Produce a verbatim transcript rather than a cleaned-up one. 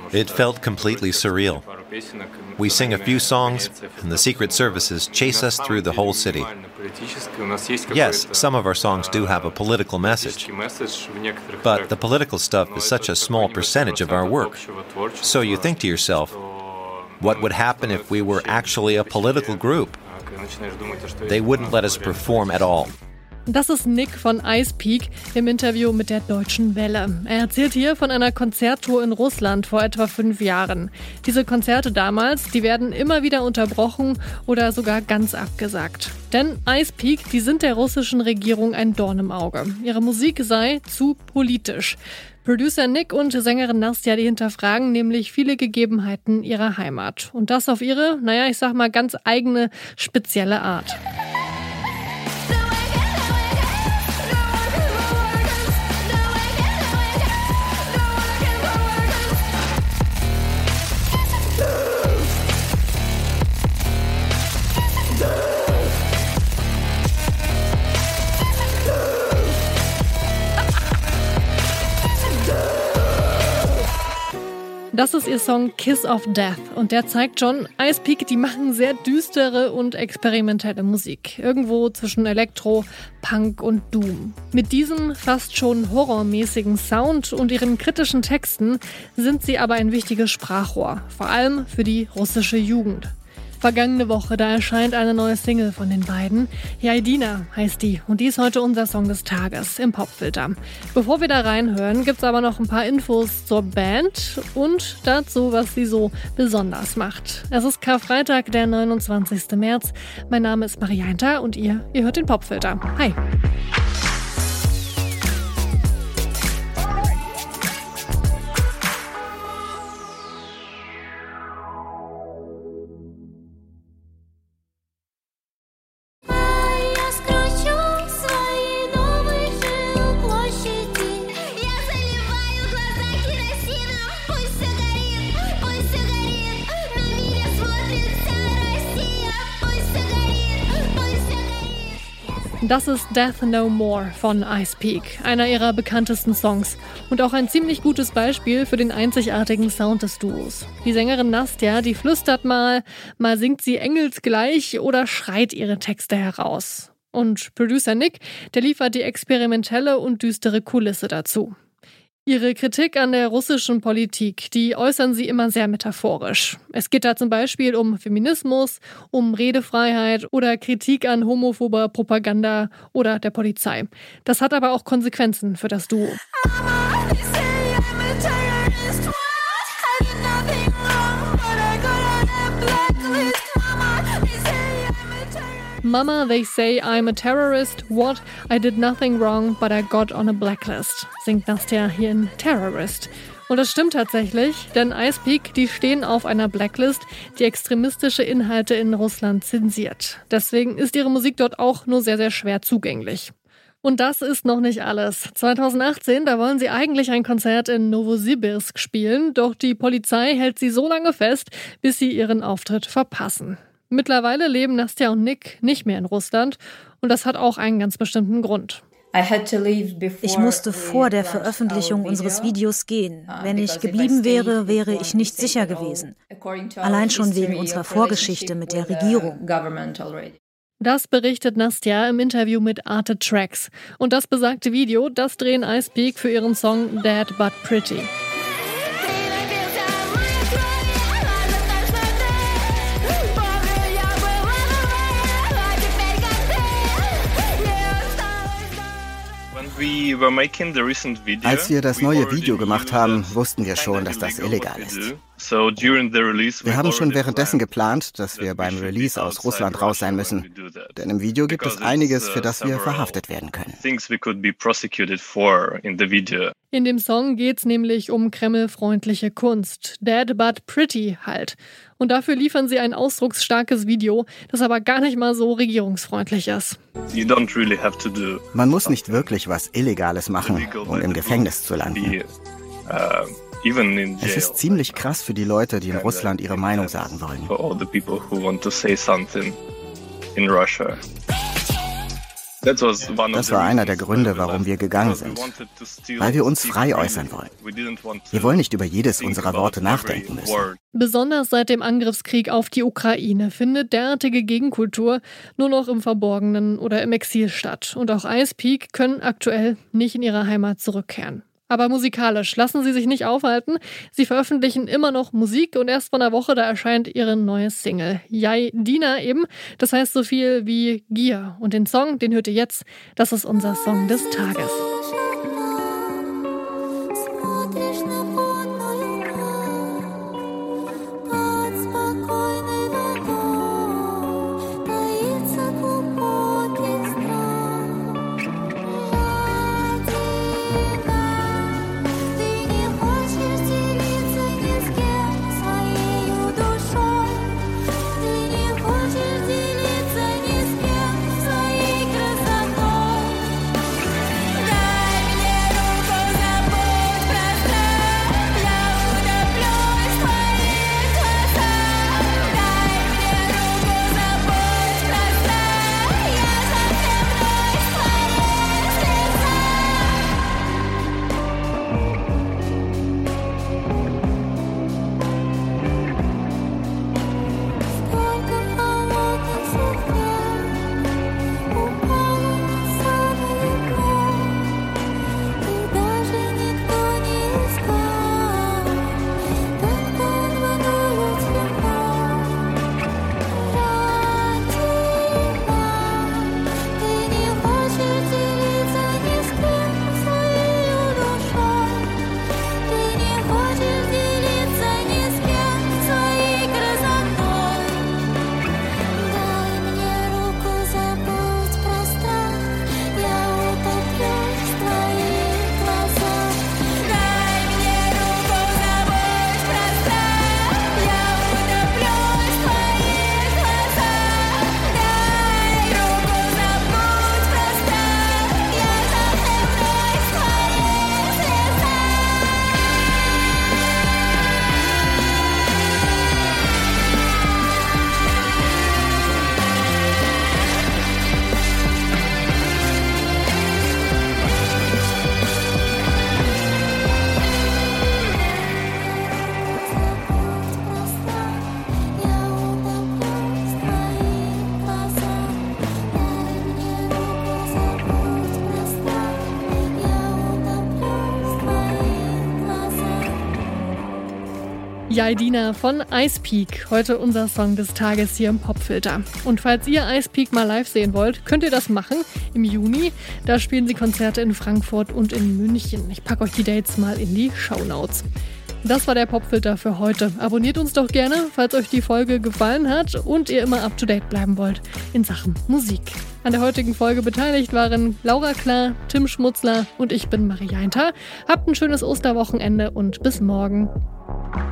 It felt completely surreal. We sing a few songs, and the secret services chase us through the whole city. Yes, some of our songs do have a political message, but the political stuff is such a small percentage of our work. So you think to yourself, what would happen if we were actually a political group? They wouldn't let us perform at all. Das ist Nick von Ice Peak im Interview mit der Deutschen Welle. Er erzählt hier von einer Konzerttour in Russland vor etwa fünf Jahren. Diese Konzerte damals, die werden immer wieder unterbrochen oder sogar ganz abgesagt. Denn Ice Peak, die sind der russischen Regierung ein Dorn im Auge. Ihre Musik sei zu politisch. Producer Nick und Sängerin Nastja, die hinterfragen nämlich viele Gegebenheiten ihrer Heimat. Und das auf ihre, naja, ich sag mal, ganz eigene, spezielle Art. Das ist ihr Song Kiss of Death und der zeigt schon, Ice Peak, die machen sehr düstere und experimentelle Musik. Irgendwo zwischen Elektro, Punk und Doom. Mit diesem fast schon horrormäßigen Sound und ihren kritischen Texten sind sie aber ein wichtiges Sprachrohr, vor allem für die russische Jugend. Vergangene Woche, da erscheint eine neue Single von den beiden. Yaidina heißt die und die ist heute unser Song des Tages im Popfilter. Bevor wir da reinhören, gibt's aber noch ein paar Infos zur Band und dazu, was sie so besonders macht. Es ist Karfreitag, der neunundzwanzigsten März. Mein Name ist Maria Hinter und ihr, ihr hört den Popfilter. Hi! Das ist Death No More von Ice Peak, einer ihrer bekanntesten Songs und auch ein ziemlich gutes Beispiel für den einzigartigen Sound des Duos. Die Sängerin Nastja, die flüstert mal, mal singt sie engelsgleich oder schreit ihre Texte heraus. Und Producer Nick, der liefert die experimentelle und düstere Kulisse dazu. Ihre Kritik an der russischen Politik, die äußern sie immer sehr metaphorisch. Es geht da zum Beispiel um Feminismus, um Redefreiheit oder Kritik an homophober Propaganda oder der Polizei. Das hat aber auch Konsequenzen für das Duo. Mama, they say I'm a terrorist. What? I did nothing wrong, but I got on a blacklist, singt Nastja hier in Terrorist. Und das stimmt tatsächlich, denn Ice Peak, die stehen auf einer Blacklist, die extremistische Inhalte in Russland zensiert. Deswegen ist ihre Musik dort auch nur sehr, sehr schwer zugänglich. Und das ist noch nicht alles. zweitausendachtzehn, da wollen sie eigentlich ein Konzert in Novosibirsk spielen, doch die Polizei hält sie so lange fest, bis sie ihren Auftritt verpassen. Mittlerweile leben Nastja und Nick nicht mehr in Russland und das hat auch einen ganz bestimmten Grund. Ich musste vor der Veröffentlichung unseres Videos gehen. Wenn ich geblieben wäre, wäre ich nicht sicher gewesen. Allein schon wegen unserer Vorgeschichte mit der Regierung. Das berichtet Nastja im Interview mit Arte Tracks. Und das besagte Video, das drehen Ice Peak für ihren Song Dead But Pretty. Als wir das neue Video gemacht haben, wussten wir schon, dass das illegal ist. Wir haben schon währenddessen geplant, dass wir beim Release aus Russland raus sein müssen. Denn im Video gibt es einiges, für das wir verhaftet werden können. In dem Song geht's nämlich um kremlfreundliche Kunst. Dead but pretty halt. Und dafür liefern sie ein ausdrucksstarkes Video, das aber gar nicht mal so regierungsfreundlich ist. Man muss nicht wirklich was Illegales machen, um im Gefängnis zu landen. Es ist ziemlich krass für die Leute, die in Russland ihre Meinung sagen wollen. Das war einer der Gründe, warum wir gegangen sind. Weil wir uns frei äußern wollen. Wir wollen nicht über jedes unserer Worte nachdenken müssen. Besonders seit dem Angriffskrieg auf die Ukraine findet derartige Gegenkultur nur noch im Verborgenen oder im Exil statt. Und auch Ice Peak können aktuell nicht in ihre Heimat zurückkehren. Aber musikalisch lassen sie sich nicht aufhalten. Sie veröffentlichen immer noch Musik und erst vor einer Woche, da erscheint ihre neue Single. Jai Dina eben, das heißt so viel wie Gier. Und den Song, den hört ihr jetzt, das ist unser Song des Tages. Jai Dina von Ice Peak, heute unser Song des Tages hier im Popfilter. Und falls ihr Ice Peak mal live sehen wollt, könnt ihr das machen im Juni. Da spielen sie Konzerte in Frankfurt und in München. Ich packe euch die Dates mal in die Shownotes. Das war der Popfilter für heute. Abonniert uns doch gerne, falls euch die Folge gefallen hat und ihr immer up to date bleiben wollt in Sachen Musik. An der heutigen Folge beteiligt waren Laura Klar, Tim Schmutzler und ich bin Marie Jainter. Habt ein schönes Osterwochenende und bis morgen.